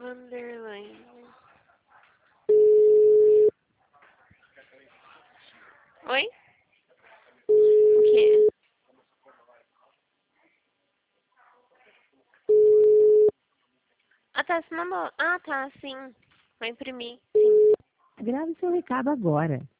Vanderlei. Oi? O quê? Ah, tá, você mandou. Ah, tá, sim. Vou imprimir, sim. Grave seu recado agora.